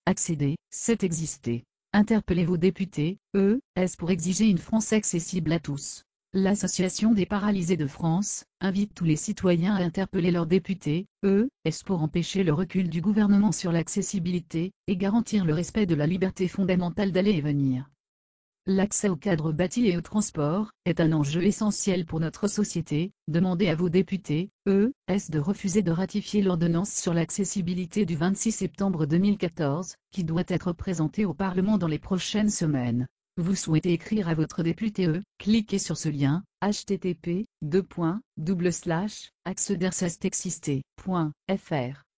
Accéder, c'est exister. Interpellez vos députés, ES pour exiger une France accessible à tous. L'Association des paralysés de France invite tous les citoyens à interpeller leurs députés, ES pour empêcher le recul du gouvernement sur l'accessibilité et garantir le respect de la liberté fondamentale d'aller et venir. L'accès au cadre bâti et au transport est un enjeu essentiel pour notre société. Demandez à vos députés, ES de refuser de ratifier l'ordonnance sur l'accessibilité du 26 septembre 2014, qui doit être présentée au Parlement dans les prochaines semaines. Vous souhaitez écrire à votre député cliquez sur ce lien, http://accedersestexister.fr